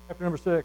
Chapter number 6.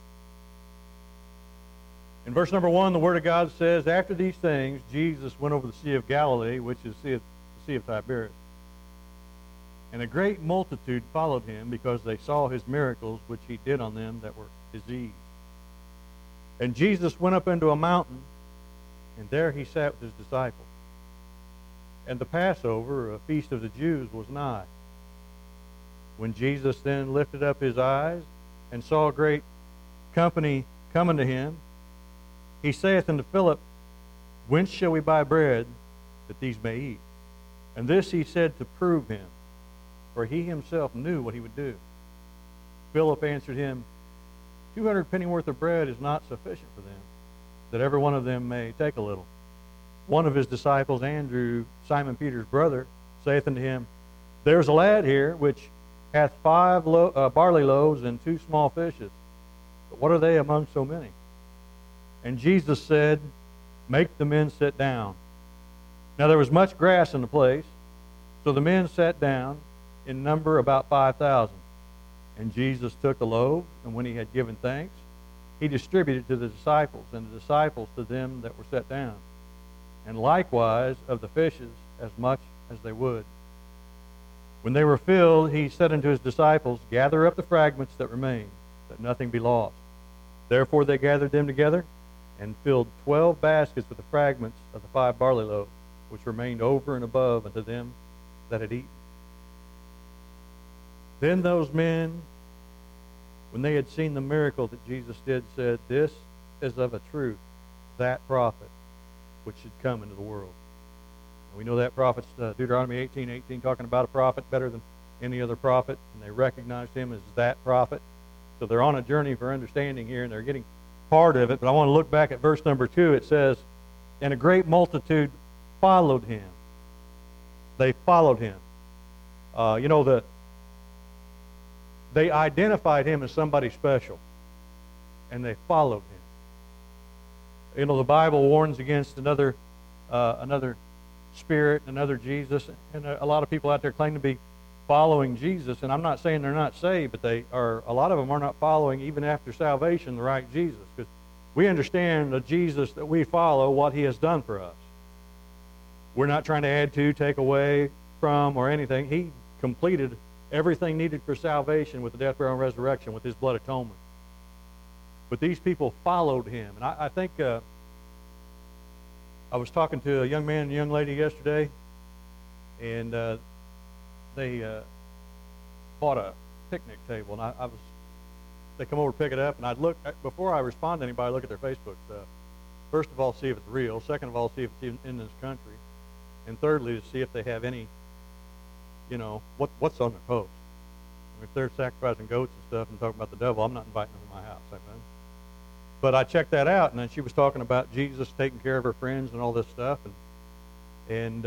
In verse number 1, the Word of God says, after these things, Jesus went over the Sea of Galilee, which is the Sea of Tiberias. And a great multitude followed him because they saw his miracles, which he did on them that were diseased. And Jesus went up into a mountain, and there he sat with his disciples. And the Passover, a feast of the Jews, was nigh. When Jesus then lifted up his eyes and saw a great company coming to him, he saith unto Philip, whence shall we buy bread that these may eat? And this he said to prove him, for he himself knew what he would do. Philip answered him, 200 pennyworth of bread is not sufficient for them, that every one of them may take a little. One of his disciples, Andrew, Simon Peter's brother, saith unto him, there is a lad here which hath 5 barley loaves and 2 small fishes. But what are they among so many? And Jesus said, make the men sit down. Now there was much grass in the place, so the men sat down, in number about 5,000. And Jesus took the loaves, and when he had given thanks, he distributed to the disciples, and the disciples to them that were set down. And likewise of the fishes, as much as they would. When they were filled, he said unto his disciples, gather up the fragments that remain, that nothing be lost. Therefore they gathered them together, and filled 12 baskets with the fragments of the 5 barley loaves, which remained over and above unto them that had eaten. Then those men, when they had seen the miracle that Jesus did, said, this is of a truth that prophet which should come into the world. And we know that prophet's Deuteronomy 18:18, talking about a prophet better than any other prophet, and they recognized him as that prophet. So they're on a journey for understanding here, and they're getting part of it. But I want to look back at verse number 2. It says, and a great multitude followed him. They followed him. They identified him as somebody special, and they followed him. You know, the Bible warns against another spirit, another Jesus, and a lot of people out there claim to be following Jesus, and I'm not saying they're not saved, but a lot of them are not following, even after salvation, the right Jesus, because we understand the Jesus that we follow, what he has done for us. We're not trying to add to, take away from, or anything. He completed everything needed for salvation with the death, burial, and resurrection, with his blood atonement. But these people followed him. And I think I was talking to a young man and a young lady yesterday, and they bought a picnic table. And they come over to pick it up, and I'd look, before I respond to anybody, I look at their Facebook stuff. First of all, see if it's real. Second of all, see if it's in this country. And thirdly, to see if they have any, what's on their post. If they're sacrificing goats and stuff and talking about the devil, I'm not inviting them to my house. Amen. But I checked that out, and then she was talking about Jesus taking care of her friends and all this stuff. And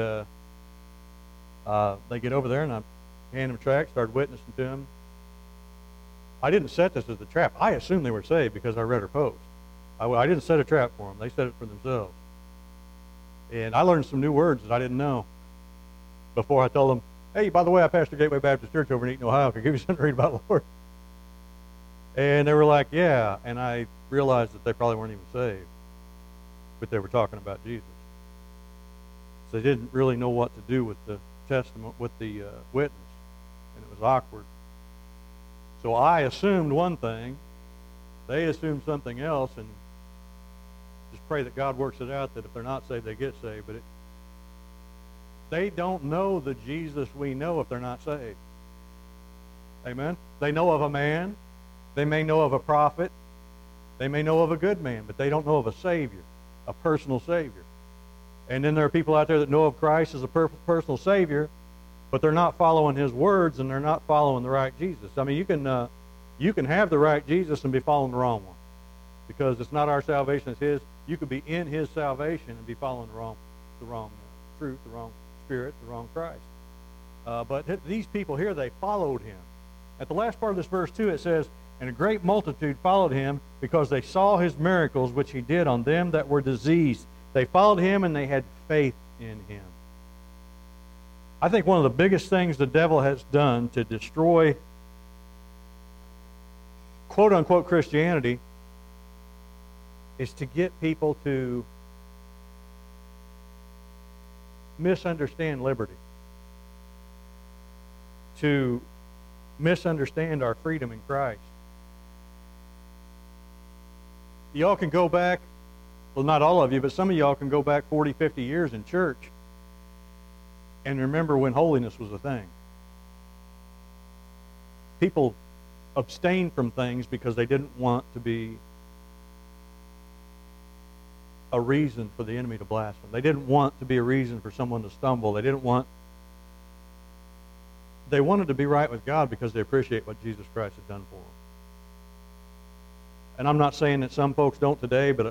they get over there, and I hand them a tract, started witnessing to them. I didn't set this as a trap. I assumed they were saved because I read her post. I didn't set a trap for them. They set it for themselves. And I learned some new words that I didn't know before I told them, hey, by the way, I pastor Gateway Baptist Church over in Eaton, Ohio. Can I give you something to read about the Lord? And they were like, yeah. And I realized that they probably weren't even saved, but they were talking about Jesus. So they didn't really know what to do with the testament, with the witness, and it was awkward. So I assumed one thing, they assumed something else, and just pray that God works it out, that if they're not saved, they get saved. But they don't know the Jesus we know if they're not saved. Amen? They know of a man. They may know of a prophet. They may know of a good man, but they don't know of a Savior, a personal Savior. And then there are people out there that know of Christ as a personal Savior, but they're not following his words, and they're not following the right Jesus. I mean, you can have the right Jesus and be following the wrong one, because it's not our salvation, it's his. You could be in his salvation and be following the wrong truth, the wrong Spirit, the wrong Christ. But these people here, they followed him. At the last part of this verse 2, it says, and a great multitude followed him because they saw his miracles which he did on them that were diseased. They followed him and they had faith in him. I think one of the biggest things the devil has done to destroy quote-unquote Christianity is to get people to misunderstand liberty, to misunderstand our freedom in Christ. Y'all can go back, well, not all of you, but some of y'all can go back 40, 50 years in church and remember when holiness was a thing. People abstained from things because they didn't want to be a reason for the enemy to blaspheme. They didn't want to be a reason for someone to stumble. They wanted to be right with God because they appreciate what Jesus Christ has done for them. And I'm not saying that some folks don't today, but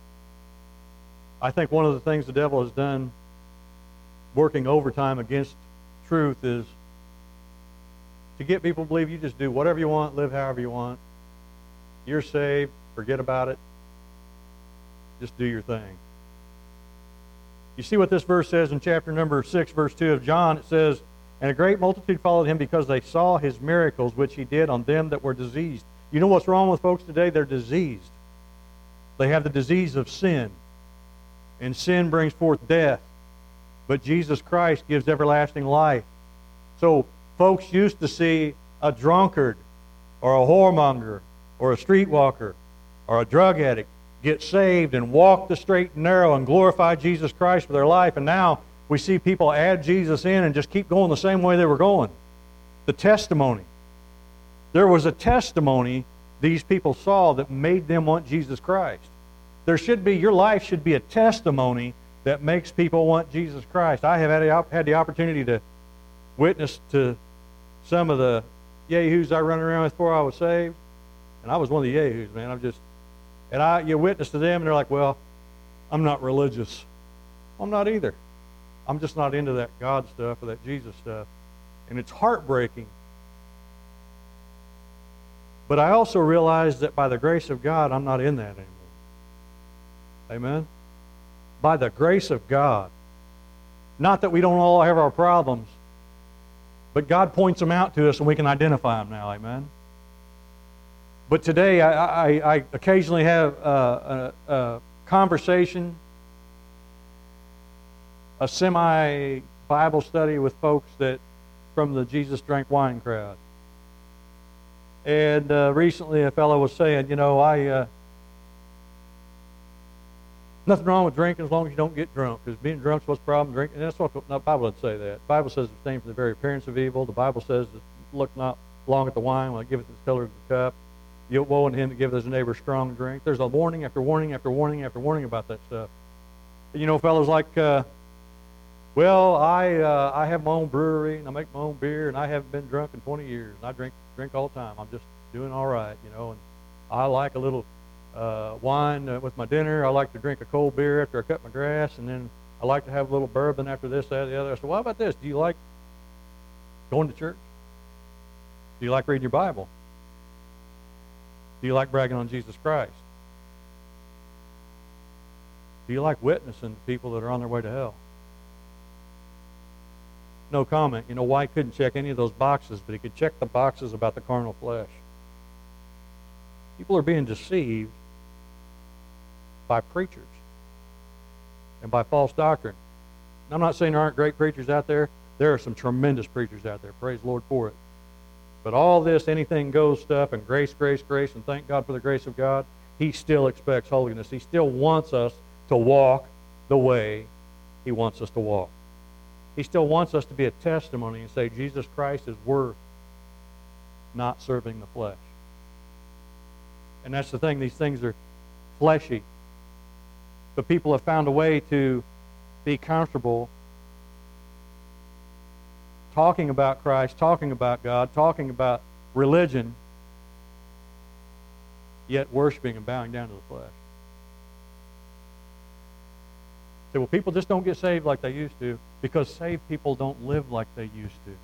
I think one of the things the devil has done working overtime against truth is to get people to believe you just do whatever you want, live however you want. You're saved, forget about it. Just do your thing. You see what this verse says in chapter number 6, verse 2 of John. It says, "And a great multitude followed him because they saw his miracles which he did on them that were diseased." You know what's wrong with folks today? They're diseased. They have the disease of sin. And sin brings forth death. But Jesus Christ gives everlasting life. So folks used to see a drunkard or a whoremonger or a streetwalker or a drug addict get saved and walk the straight and narrow and glorify Jesus Christ for their life. And now we see people add Jesus in and just keep going the same way they were going. The testimony. There was a testimony these people saw that made them want Jesus Christ. Your life should be a testimony that makes people want Jesus Christ. I have had the opportunity to witness to some of the yahoos I run around with before I was saved. And I was one of the yahoos, man. You witness to them and they're like, well, I'm not religious. I'm not either. I'm just not into that God stuff or that Jesus stuff. And it's heartbreaking. But I also realize that by the grace of God, I'm not in that anymore. Amen? By the grace of God. Not that we don't all have our problems, but God points them out to us and we can identify them now. Amen? But today, I occasionally have a conversation, a semi-Bible study with folks from the Jesus Drank Wine crowd. And recently a fellow was saying, nothing wrong with drinking as long as you don't get drunk, because being drunk is what's the problem. Drinking, and that's what the Bible doesn't say that. The Bible says abstain from the very appearance of evil. The Bible says look not long at the wine when it giveth its color to the cup. Woe unto him that giveth his neighbor strong drink. There's a warning after warning after warning after warning about that stuff. Fellows like, I have my own brewery and I make my own beer and I haven't been drunk in 20 years. And I drink all the time. I'm just doing all right, and I like a little wine with my dinner. I like to drink a cold beer after I cut my grass, and then I like to have a little bourbon after this, that, the other. I said, well, how about this? Do you like going to church? Do you like reading your Bible? Do you like bragging on Jesus Christ? Do you like witnessing to people that are on their way to hell? No comment. White couldn't check any of those boxes, but he could check the boxes about the carnal flesh. People are being deceived by preachers and by false doctrine. And I'm not saying there aren't great preachers out there. There are some tremendous preachers out there. Praise the Lord for it. But all this anything goes stuff and grace, and thank God for the grace of God, He still expects holiness. He still wants us to walk the way He wants us to walk. He still wants us to be a testimony and say Jesus Christ is worth not serving the flesh. And that's the thing. These things are fleshy. But people have found a way to be comfortable talking about Christ, talking about God, talking about religion, yet worshiping and bowing down to the flesh. Say, well, people just don't get saved like they used to, because saved people don't live like they used to.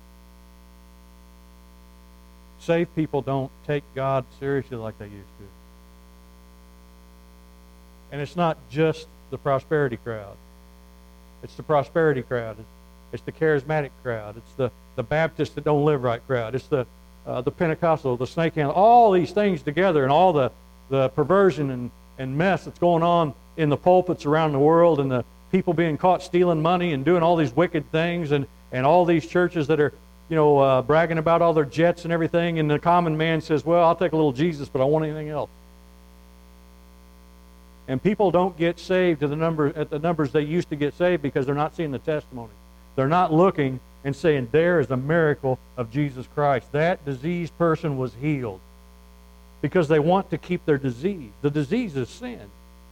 Saved people don't take God seriously like they used to. And it's not just the prosperity crowd. It's the prosperity crowd. It's the charismatic crowd. It's the Baptists that don't live right crowd. It's the the Pentecostal, the snake handle, all these things together, and all the perversion and mess that's going on in the pulpits around the world, and the people being caught stealing money and doing all these wicked things, and all these churches that are, bragging about all their jets and everything, and the common man says, well, I'll take a little Jesus, but I want anything else. And people don't get saved at the numbers they used to get saved because they're not seeing the testimony. They're not looking and saying, there is a miracle of Jesus Christ. That diseased person was healed. Because they want to keep their disease. The disease is sin.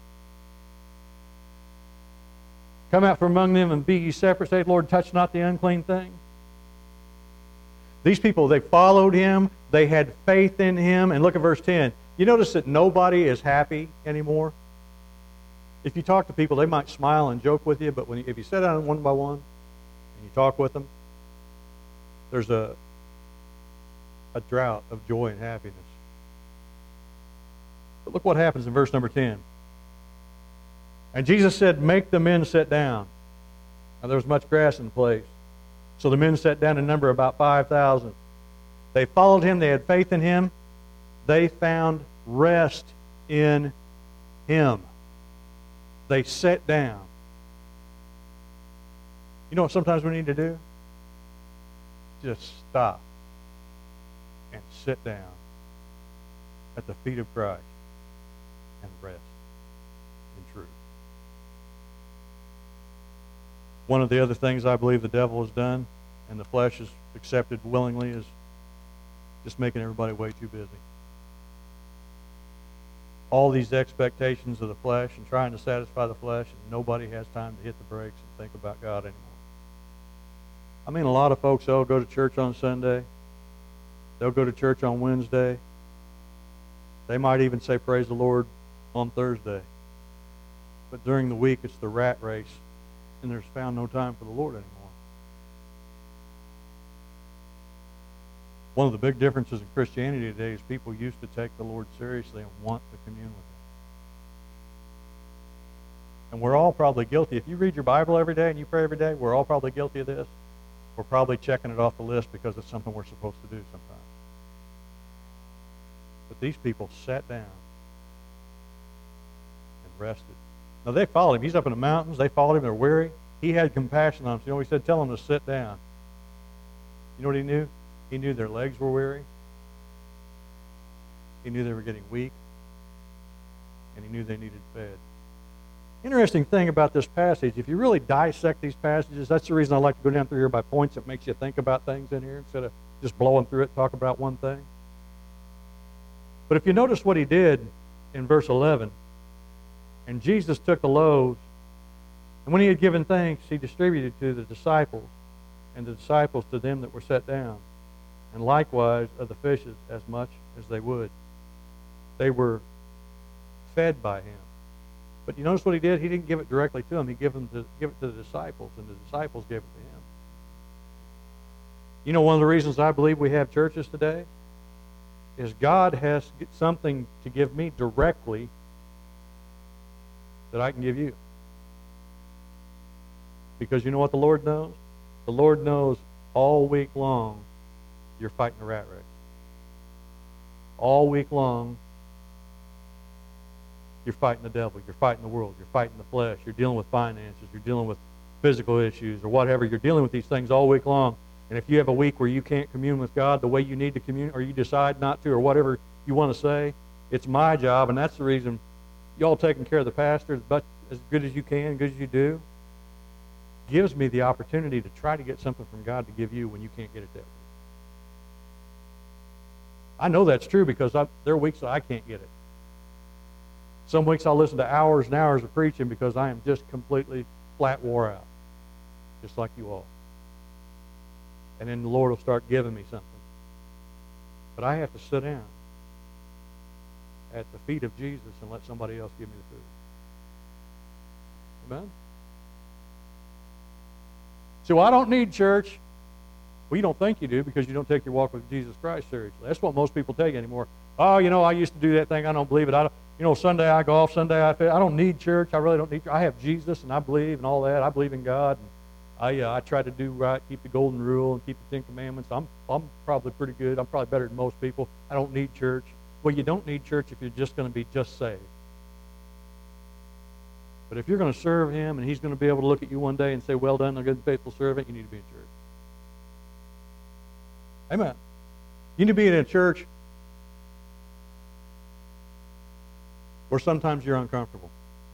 Come out from among them and be ye separate. Say, Lord, touch not the unclean thing. These people, they followed him. They had faith in him. And look at verse 10. You notice that nobody is happy anymore? If you talk to people, they might smile and joke with you, but if you sit down one by one and you talk with them, there's a drought of joy and happiness. But look what happens in verse number 10. And Jesus said, make the men sit down. Now there was much grass in the place. So the men sat down in number about 5,000. They followed him. They had faith in him. They found rest in him. They sat down. You know what sometimes we need to do? Just stop and sit down at the feet of Christ and rest in truth. One of the other things I believe the devil has done and the flesh has accepted willingly is just making everybody way too busy. All these expectations of the flesh and trying to satisfy the flesh, and nobody has time to hit the brakes and think about God anymore. I mean, a lot of folks, they'll go to church on Sunday. They'll go to church on Wednesday. They might even say praise the Lord on Thursday. But during the week, it's the rat race, and there's found no time for the Lord anymore. One of the big differences in Christianity today is people used to take the Lord seriously and want to commune with him. And we're all probably guilty. If you read your Bible every day and you pray every day, we're all probably guilty of this. We're probably checking it off the list because it's something we're supposed to do sometimes. But these people sat down and rested. Now, they followed him. He's up in the mountains. They followed him. They're weary. He had compassion on them. He said, tell them to sit down. You know what he knew? He knew their legs were weary. He knew they were getting weak. And he knew they needed fed. Interesting thing about this passage, if you really dissect these passages, that's the reason I like to go down through here by points. It makes you think about things in here instead of just blowing through it, talk about one thing. But if you notice what he did in verse 11, and Jesus took the loaves, and when he had given thanks, he distributed to the disciples, and the disciples to them that were set down, and likewise of the fishes as much as they would. They were fed by him. But you notice what he did? He didn't give it directly to them. He gave it to the disciples, and the disciples gave it to him. You know, one of the reasons I believe we have churches today is God has something to give me directly that I can give you. Because you know what the Lord knows? The Lord knows all week long you're fighting a rat race. All week long you're fighting the devil, you're fighting the world, you're fighting the flesh, you're dealing with finances, you're dealing with physical issues or whatever. You're dealing with these things all week long. And if you have a week where you can't commune with God the way you need to commune, or you decide not to, or whatever you want to say, it's my job, and that's the reason y'all taking care of the pastor as good as you can, good as you do, gives me the opportunity to try to get something from God to give you when you can't get it that way. I know that's true because there are weeks that I can't get it. Some weeks I'll listen to hours and hours of preaching because I am just completely flat wore out, just like you all. And then the Lord will start giving me something. But I have to sit down at the feet of Jesus and let somebody else give me the food. Amen? So I don't need church. Well, you don't think you do because you don't take your walk with Jesus Christ seriously. That's what most people take anymore. Oh, I used to do that thing. I don't believe it. Sunday I golf, Sunday I don't need church. I really don't need church. I have Jesus and I believe and all that. I believe in God. I try to do right, keep the golden rule, and keep the Ten Commandments. I'm probably pretty good. I'm probably better than most people. I don't need church. Well, you don't need church if you're just going to be just saved. But if you're going to serve Him and He's going to be able to look at you one day and say, well done, good and faithful servant, you need to be in church. Amen. You need to be in a church where sometimes you're uncomfortable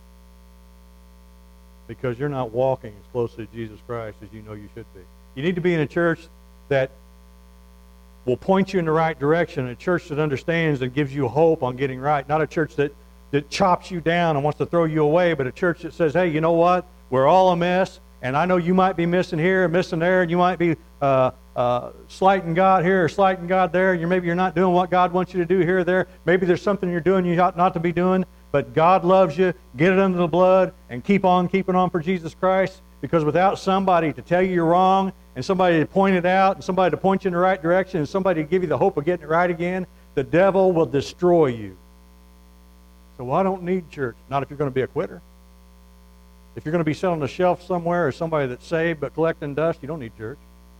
because you're not walking as closely to Jesus Christ as you know you should be. You need to be in a church that will point you in the right direction, a church that understands and gives you hope on getting right, not a church that chops you down and wants to throw you away, but a church that says, hey, you know what? We're all a mess, and I know you might be missing here and missing there, and you might be slighting God here or slighting God there, and maybe you're not doing what God wants you to do here or there. Maybe there's something you're doing you ought not to be doing, but God loves you. Get it under the blood and keep on keeping on for Jesus Christ, because without somebody to tell you you're wrong and somebody to point it out and somebody to point you in the right direction and somebody to give you the hope of getting it right again, the devil will destroy you. So I don't need church. Not if you're going to be a quitter. If you're going to be sitting on the shelf somewhere or somebody that's saved but collecting dust, you don't need church.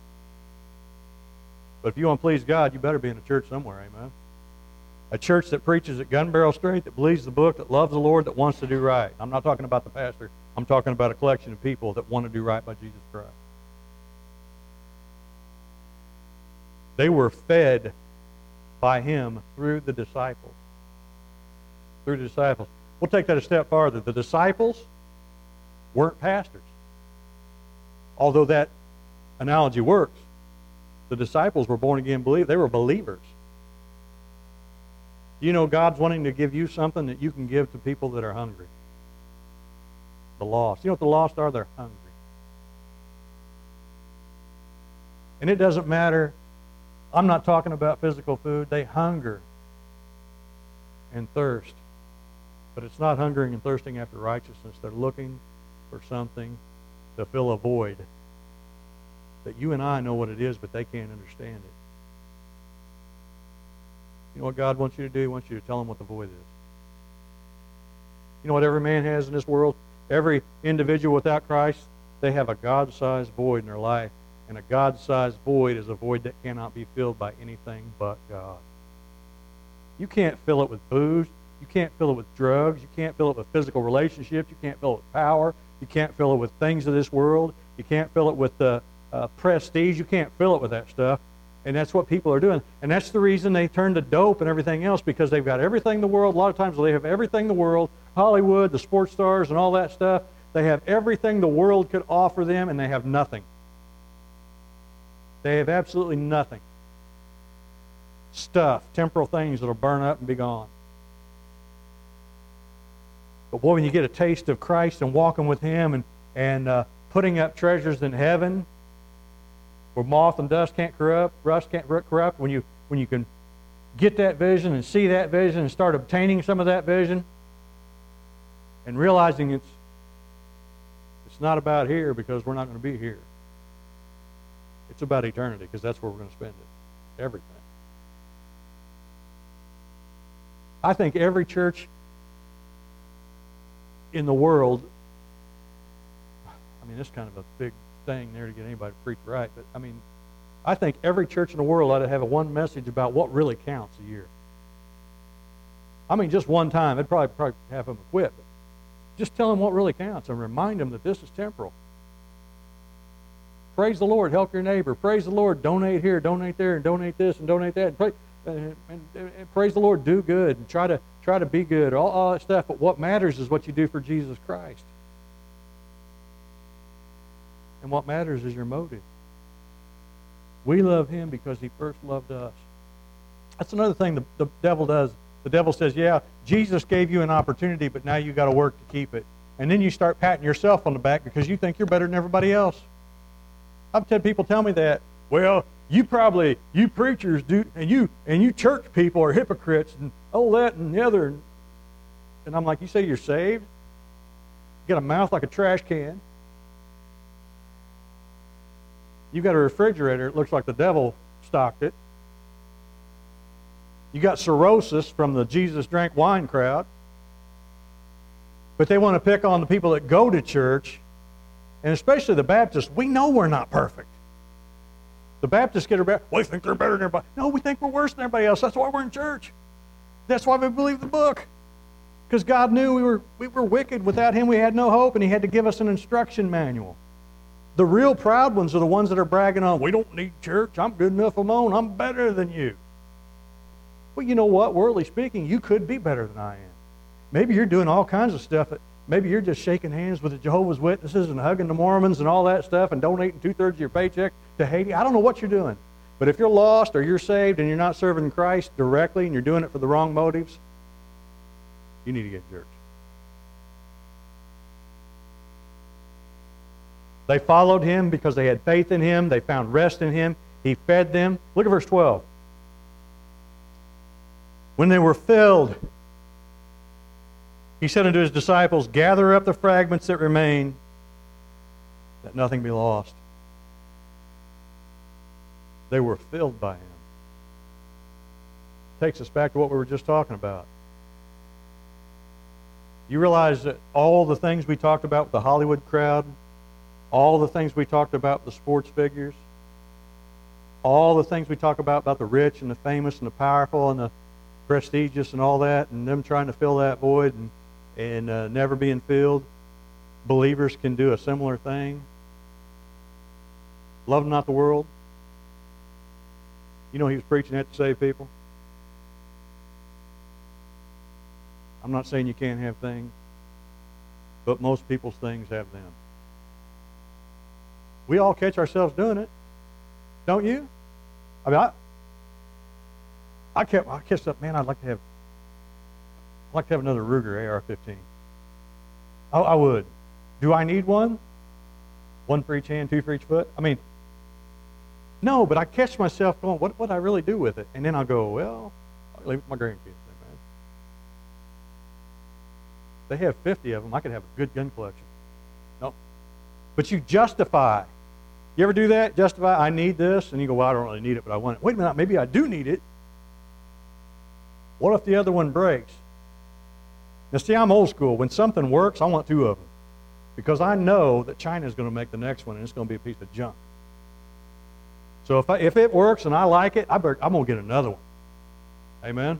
But if you want to please God, you better be in a church somewhere, amen? A church that preaches at gun barrel straight, that believes the book, that loves the Lord, that wants to do right. I'm not talking about the pastor. I'm talking about a collection of people that want to do right by Jesus Christ. They were fed by Him through the disciples. Through the disciples. We'll take that a step farther. The disciples weren't pastors. Although that analogy works. The disciples were born again believers. They were believers. You know God's wanting to give you something that you can give to people that are hungry. The lost. You know what the lost are? They're hungry. And it doesn't matter. I'm not talking about physical food. They hunger and thirst. But it's not hungering and thirsting after righteousness. They're looking for something to fill a void that you and I know what it is, but they can't understand it. You know what God wants you to do? He wants you to tell Him what the void is. You know what every man has in this world? Every individual without Christ, they have a God-sized void in their life. And a God-sized void is a void that cannot be filled by anything but God. You can't fill it with booze. You can't fill it with drugs. You can't fill it with physical relationships. You can't fill it with power. You can't fill it with things of this world. You can't fill it with prestige. You can't fill it with that stuff. And that's what people are doing. And that's the reason they turn to dope and everything else, because they've got everything in the world. A lot of times they have everything in the world. Hollywood, the sports stars, and all that stuff. They have everything the world could offer them, and they have nothing. They have absolutely nothing. Stuff, temporal things that will burn up and be gone. But boy, when you get a taste of Christ and walking with Him and putting up treasures in heaven, where moth and dust can't corrupt, rust can't corrupt, when you can get that vision and see that vision and start obtaining some of that vision and realizing it's not about here because we're not going to be here. It's about eternity because that's where we're going to spend it. Everything. I think every church in the world, I mean, it's kind of a big thing there to get anybody to preach right, but I mean, I think every church in the world ought to have one message about what really counts a year. I mean, just one time. It'd probably have them equipped. But just tell them what really counts and remind them that this is temporal. Praise the Lord. Help your neighbor. Praise the Lord. Donate here, donate there, and donate this, and donate that. And praise the Lord. Do good and try to be good. All that stuff. But what matters is what you do for Jesus Christ. And what matters is your motive. We love Him because He first loved us. That's another thing the devil does. The devil says, yeah, Jesus gave you an opportunity, but now you've got to work to keep it. And then you start patting yourself on the back because you think you're better than everybody else. I've had people tell me that. Well, you preachers do, and you church people are hypocrites, and all that and the other. And I'm like, you say you're saved? You got a mouth like a trash can. You got a refrigerator, it looks like the devil stocked it. You got cirrhosis from the Jesus drank wine crowd. But they want to pick on the people that go to church And especially the Baptists, we know we're not perfect. The Baptists get about, we think they're better than everybody. No, we think we're worse than everybody else. That's why we're in church. That's why we believe the book. Because God knew we were wicked. Without Him, we had no hope, and He had to give us an instruction manual. The real proud ones are the ones that are bragging on, we don't need church. I'm good enough alone. I'm better than you. Well, you know what? Worldly speaking, you could be better than I am. Maybe you're doing all kinds of stuff. Maybe you're just shaking hands with the Jehovah's Witnesses and hugging the Mormons and all that stuff and donating 2/3 of your paycheck to Haiti. I don't know what you're doing. But if you're lost or you're saved and you're not serving Christ directly and you're doing it for the wrong motives, you need to get in church. They followed Him because they had faith in Him. They found rest in Him. He fed them. Look at verse 12. When they were filled, He said unto His disciples, gather up the fragments that remain, that nothing be lost. They were filled by Him. Takes us back to what we were just talking about. You realize that all the things we talked about with the Hollywood crowd, all the things we talked about with the sports figures, all the things we talk about the rich and the famous and the powerful and the prestigious and all that, and them trying to fill that void and never being filled, believers can do a similar thing. Love not the world. You know He was preaching that to save people. I'm not saying you can't have things, but most people's things have them. We all catch ourselves doing it, don't you? I mean, I catch up, man, I'd like to have another Ruger AR-15. I would. Do I need one? One for each hand, two for each foot? I mean, no, but I catch myself going, what would I really do with it? And then I'll go, well, I'll leave it to my grandkids. Man. They have 50 of them. I could have a good gun collection. No. But you justify. You ever do that? Justify, I need this. And you go, well, I don't really need it, but I want it. Wait a minute, maybe I do need it. What if the other one breaks? Now, see, I'm old school. When something works, I want two of them. Because I know that China's going to make the next one, and it's going to be a piece of junk. So if it works and I like it, I'm going to get another one. Amen?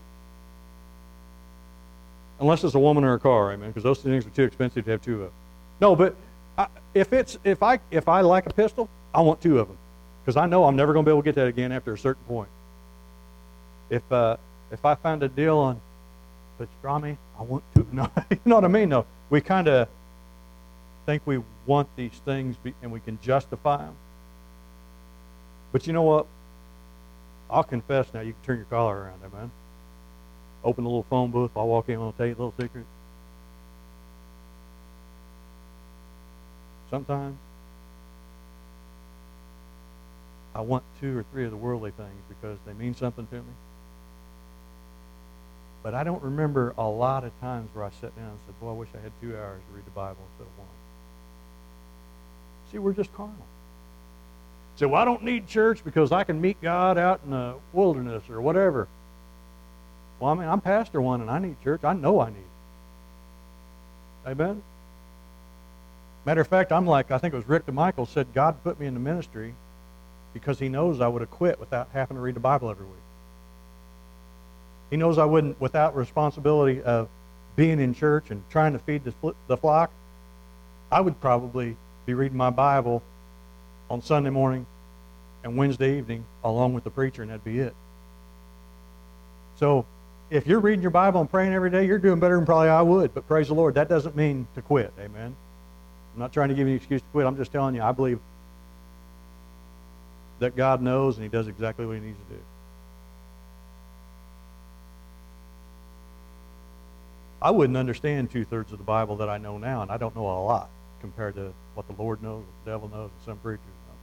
Unless it's a woman or a car, amen, because those things are too expensive to have two of them. No, but if I like a pistol, I want two of them, because I know I'm never going to be able to get that again after a certain point. If I find a deal on pastrami, I want two. No, you know what I mean? No, we kind of think we want these things and we can justify them. But you know what? I'll confess now. You can turn your collar around, amen. Open the little phone booth. I'll walk in and I'll tell you a little secret. Sometimes I want 2 or 3 of the worldly things because they mean something to me. But I don't remember a lot of times where I sat down and said, boy, I wish I had 2 hours to read the Bible instead of 1. See, we're just carnal. So, well, I don't need church because I can meet God out in the wilderness or whatever. Well, I mean, I'm pastor one and I need church. I know I need it. Amen? Matter of fact, I'm like, I think it was Rick DeMichael said, God put me in the ministry because He knows I would have quit without having to read the Bible every week. He knows I wouldn't, without responsibility of being in church and trying to feed the flock, I would probably be reading my Bible on Sunday morning and Wednesday evening along with the preacher, and that'd be it. So if you're reading your Bible and praying every day, you're doing better than probably I would, but praise the Lord, that doesn't mean to quit, amen? I'm not trying to give you an excuse to quit. I'm just telling you, I believe that God knows and He does exactly what He needs to do. I wouldn't understand 2/3 of the Bible that I know now, and I don't know a lot compared to what the Lord knows, what the devil knows, and some preachers know.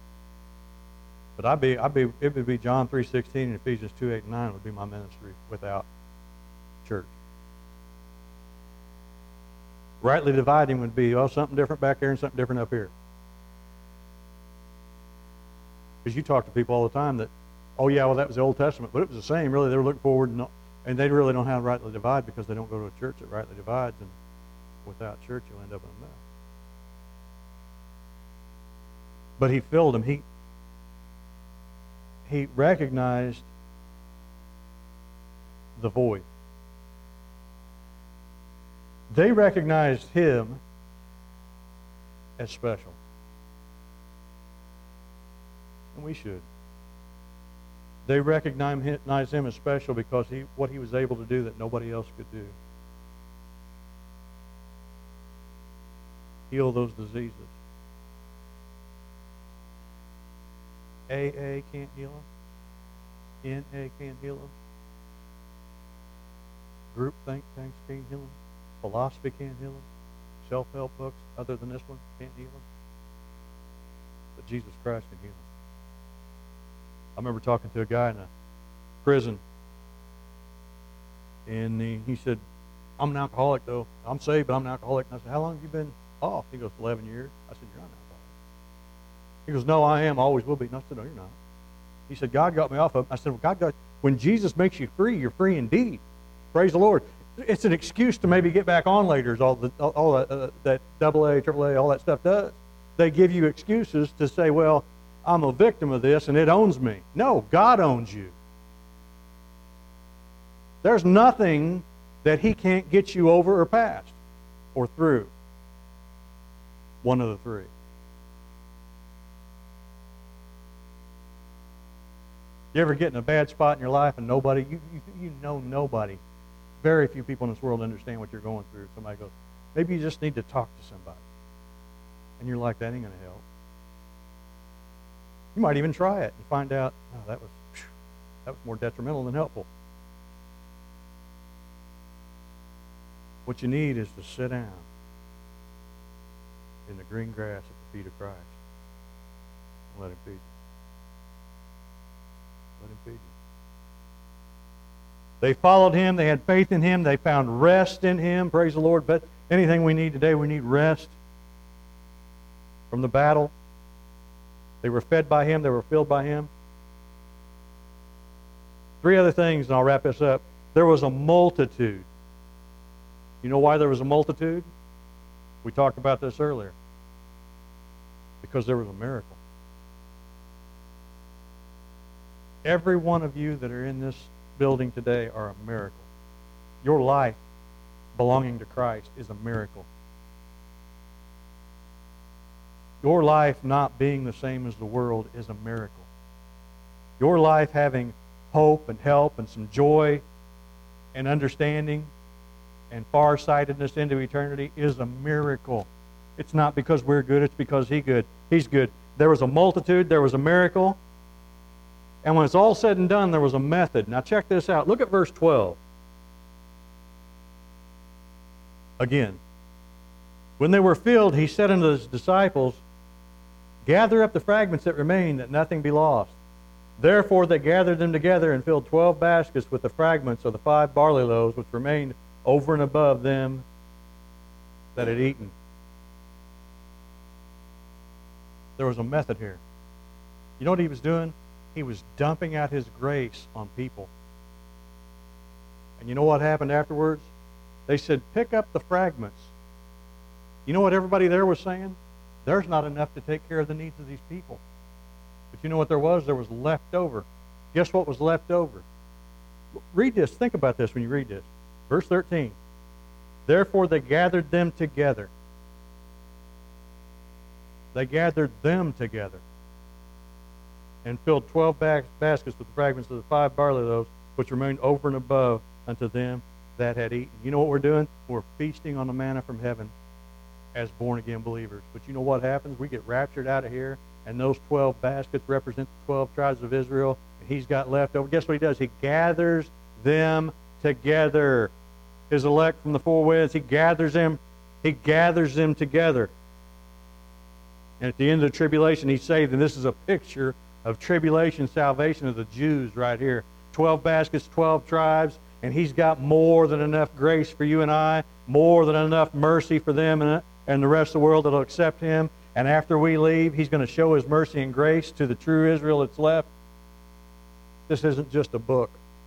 But it would be John 3:16 and Ephesians 2:8 and 9 would be my ministry without church. Rightly dividing would be, something different back there and something different up here. Because you talk to people all the time that, that was the Old Testament, but it was the same. Really, they were looking forward, and they really don't have to rightly divide because they don't go to a church that rightly divides, and without church, you'll end up in a mess. But he filled them. He recognized the void. They recognized him as special. And we should. They recognize him as special because what he was able to do that nobody else could do. Heal those diseases. AA can't heal them. NA can't heal them. Group think tanks can't heal them. Philosophy can't heal them. Self-help books other than this one can't heal them. But Jesus Christ can heal them. I remember talking to a guy in a prison, and he said, I'm an alcoholic, though. I'm saved, but I'm an alcoholic. And I said, how long have you been off? He goes, 11 years. I said, you're not an alcoholic. He goes, no, I am. Always will be. And I said, no, you're not. He said, God got me off of it. I said, well, when Jesus makes you free, you're free indeed. Praise the Lord. It's an excuse to maybe get back on later, is all that AA, AAA, all that stuff does. They give you excuses to say, well, I'm a victim of this and it owns me. No, God owns you. There's nothing that he can't get you over or past or through. One of the three. You ever get in a bad spot in your life and nobody, you know nobody, very few people in this world understand what you're going through. Somebody goes, maybe you just need to talk to somebody. And you're like, that ain't going to help. You might even try it and find out, oh, that was more detrimental than helpful. What you need is to sit down in the green grass at the feet of Christ and let him feed you. Let him feed you. They followed him. They had faith in him. They found rest in him. Praise the Lord. But anything we need today, we need rest from the battle. They were fed by him. They were filled by him. Three other things, and I'll wrap this up. There was a multitude. You know why there was a multitude? We talked about this earlier. Because there was a miracle. Every one of you that are in this building today are a miracle. Your life belonging to Christ is a miracle. Your life not being the same as the world is a miracle. Your life having hope and help and some joy and understanding and farsightedness into eternity is a miracle. It's not because we're good, it's because He's good. There was a multitude, there was a miracle, and when it's all said and done, there was a method. Now check this out. Look at verse 12. Again. When they were filled, he said unto his disciples, gather up the fragments that remain, that nothing be lost. Therefore they gathered them together and filled 12 baskets with the fragments of the 5 barley loaves which remained over and above them that had eaten. There was a method here. You know what he was doing? He was dumping out his grace on people. And you know what happened afterwards? They said, pick up the fragments. You know what everybody there was saying? There's not enough to take care of the needs of these people. But you know what there was? There was left over. Guess what was left over? Read this. Think about this when you read this. Verse 13. Therefore they gathered them together. They gathered them together and filled 12 baskets with the fragments of the 5 barley loaves, which remained over and above unto them that had eaten. You know what we're doing? We're feasting on the manna from heaven as born-again believers. But you know what happens? We get raptured out of here, and those 12 baskets represent the 12 tribes of Israel, and he's got left over. Guess what he does? He gathers them together. His elect from the 4 winds, he gathers them together. And at the end of the tribulation, he's saved, and this is a picture of tribulation, salvation of the Jews right here. 12 baskets, 12 tribes, and he's got more than enough grace for you and I, more than enough mercy for them and the rest of the world that will accept him. And after we leave, he's going to show his mercy and grace to the true Israel that's left. This isn't just a book.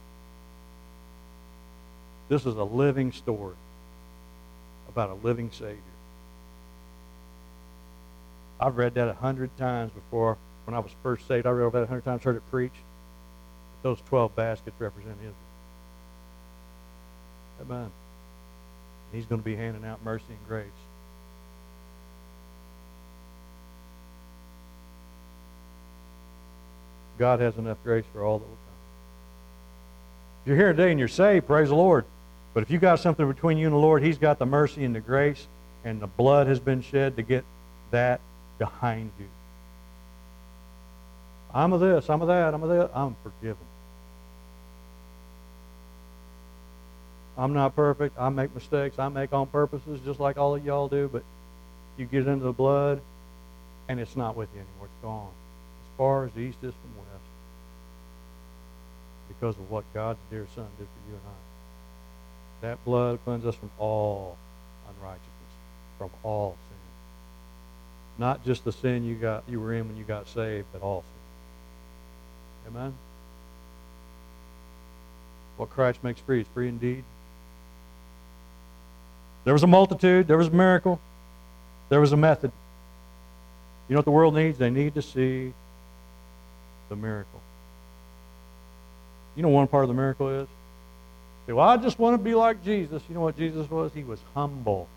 This is a living story about a living Savior. I've read that 100 times before. When I was first saved, I read that 100 times, heard it preached. Those 12 baskets represent Israel. Amen. He's going to be handing out mercy and grace. God has enough grace for all that will come. If you're here today and you're saved, praise the Lord. But if you got something between you and the Lord, He's got the mercy and the grace, and the blood has been shed to get that behind you. I'm of this, I'm of that, I'm of that. I'm forgiven. I'm not perfect. I make mistakes. I make on purposes just like all of y'all do, but you get into the blood, and it's not with you anymore. It's gone. As far as the east is from west. Because of what God's dear Son did for you and I. That blood cleanses us from all unrighteousness, from all sin. Not just the sin you were in when you got saved, but all sin. Amen? What Christ makes free is free indeed. There was a multitude. There was a miracle. There was a method. You know what the world needs? They need to see the miracle. You know one part of the miracle is? Say, well, I just want to be like Jesus. You know what Jesus was? He was humble.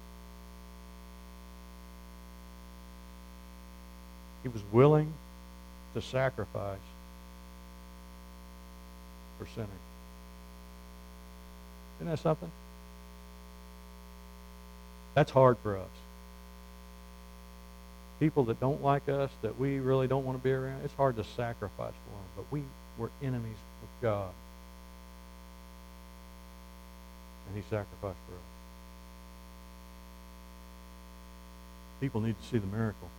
He was willing to sacrifice for sinners. Isn't that something? That's hard for us. People that don't like us, that we really don't want to be around, it's hard to sacrifice for them. But we're enemies with God. And He sacrificed for us. People need to see the miracle.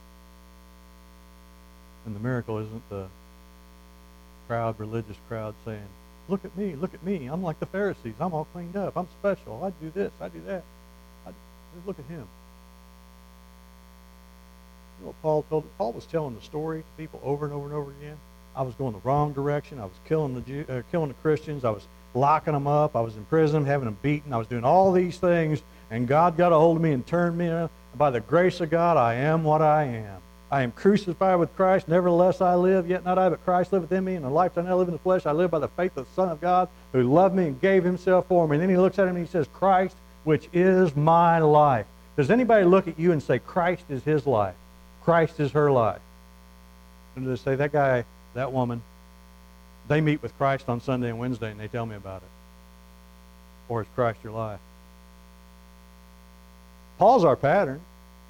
And the miracle isn't the religious crowd saying, look at me, I'm like the Pharisees, I'm all cleaned up, I'm special, I do this, I do that. Look at him. You know what Paul told? Paul was telling the story to people over and over and over again. I was going the wrong direction. I was killing the Christians. I was locking them up. I was in prison, having them beaten. I was doing all these things, and God got a hold of me and turned me around. And by the grace of God, I am what I am. I am crucified with Christ. Nevertheless, I live. Yet not I, but Christ liveth in me. And the life that I now live in the flesh, I live by the faith of the Son of God, who loved me and gave Himself for me. And then he looks at him and he says, Christ, which is my life. Does anybody look at you and say, Christ is his life? Christ is her life? And do they say, that guy, that woman, they meet with Christ on Sunday and Wednesday and they tell me about it? Or is Christ your life? Paul's our pattern.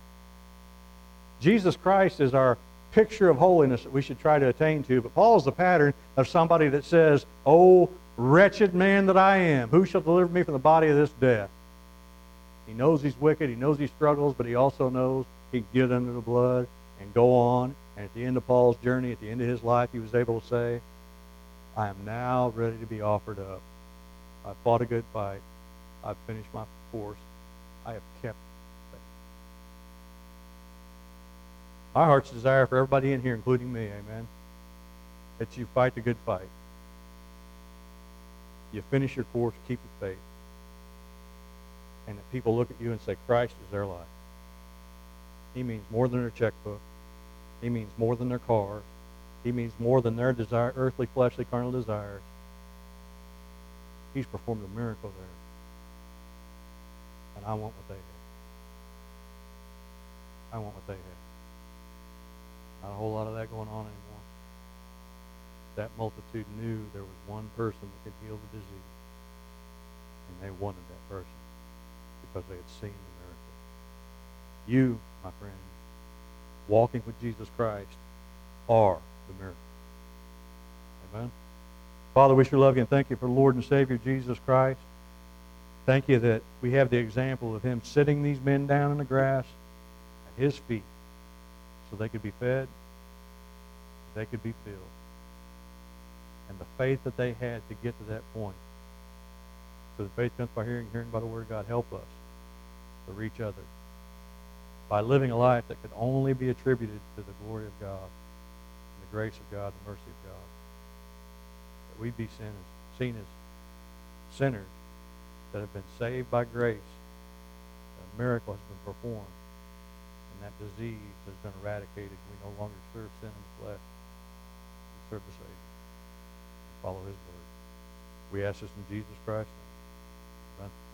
Jesus Christ is our picture of holiness that we should try to attain to. But Paul's the pattern of somebody that says, oh, wretched man that I am, who shall deliver me from the body of this death? He knows he's wicked. He knows he struggles, but he also knows he can get under the blood and go on. And at the end of Paul's journey, at the end of his life, he was able to say, I am now ready to be offered up. I've fought a good fight. I've finished my course. I have kept faith. My heart's desire for everybody in here, including me, amen, that you fight the good fight. You finish your course, keep the faith. And that people look at you and say, Christ is their life. He means more than their checkbook. He means more than their car. He means more than their desire, earthly, fleshly, carnal desires. He's performed a miracle there. And I want what they have. I want what they have. Not a whole lot of that going on anymore. That multitude knew there was one person that could heal the disease. And they wanted that person because they had seen the miracle. You, my friend, walking with Jesus Christ, are the miracle. Amen? Father, we sure love you and thank you for Lord and Savior Jesus Christ. Thank you that we have the example of Him sitting these men down in the grass at His feet so they could be fed, they could be filled. And the faith that they had to get to that point. So the faith comes by hearing, hearing by the Word of God. Help us to reach others by living a life that could only be attributed to the glory of God, and the grace of God, the mercy of God. That we be seen as sinners that have been saved by grace. A miracle has been performed. And and that disease has been eradicated. We no longer serve sin in the flesh. We serve the Savior. Follow His word. We ask this in Jesus Christ. Amen.